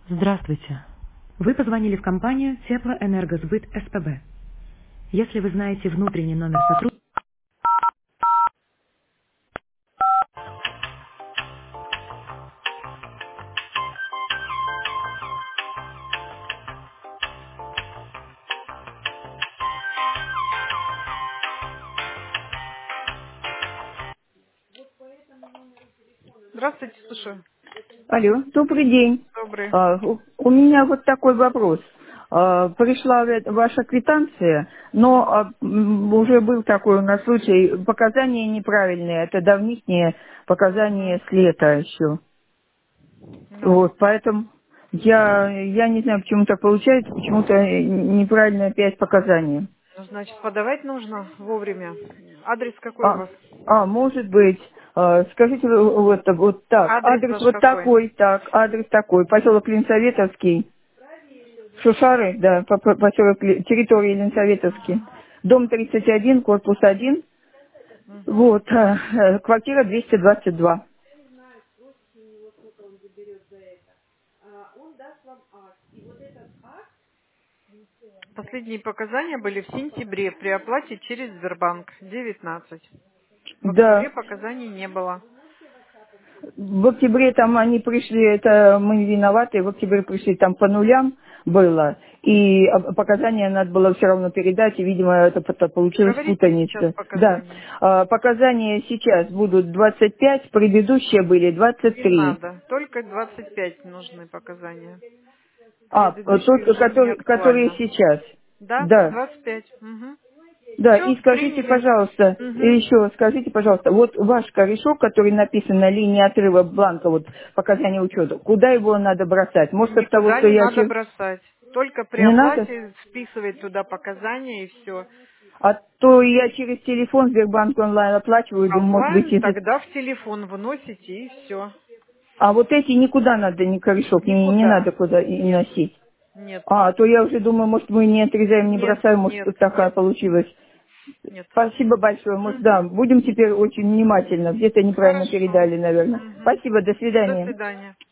Здравствуйте. Вы позвонили в компанию Теплоэнергосбыт СПБ. Если вы знаете внутренний номер сотрудника... Здравствуйте, слушаю. Алло, добрый день. Добрый. У меня вот такой вопрос. Пришла ваша квитанция, но уже был такой у нас случай, показания неправильные, это давнишние показания с лета еще. Ну, Вот, поэтому я не знаю, почему так получается, почему-то неправильно опять показания. ну, значит, подавать нужно вовремя. Адрес какой у А, вас? может быть, скажите вот так, Адрес адрес ваш вот какой? такой, так, адрес такой, поселок Ленсоветовский. Шушары, да, поселок, территории Ленсоветовский. Дом 31, корпус 1, Мгм. вот, квартира 222. Последние показания были в сентябре при оплате через Сбербанк 19. В октябре Да, показаний не было. в октябре там они пришли, это мы виноваты, в октябре пришли там по нулям было, и показания надо было все равно передать, и, видимо, это получилась Говорите сейчас путаница. Да, показания. показания сейчас будут 25, предыдущие были Не 23. надо. Только 25 нужны показания. Тот, Предыдущие уже не который актуально. сейчас. Да, Да. 25. Угу. Да, Все, и скажите, приняли. пожалуйста, Угу. еще скажите, пожалуйста, вот ваш корешок, который написан на линии отрыва бланка, вот показания учета, куда его надо бросать? Может, от того, Никуда что не я надо бросать. Только при не надо? оплате списывать туда показания и все. А то я через телефон Сбербанк онлайн оплачиваю, думаю, может быть, Онлайн если... тогда в телефон вносите и все. А вот эти никуда надо, ни корешок, не Никуда. надо куда и Нет. носить. Нет. А то я уже думаю, может, мы не отрезаем, не Нет. бросаем, может, Нет. тут такая Нет. получилась. Нет. Спасибо большое. Может, Угу. да, будем теперь очень внимательно. Где-то неправильно Хорошо. передали, наверное. Угу. Спасибо, до До свидания. свидания.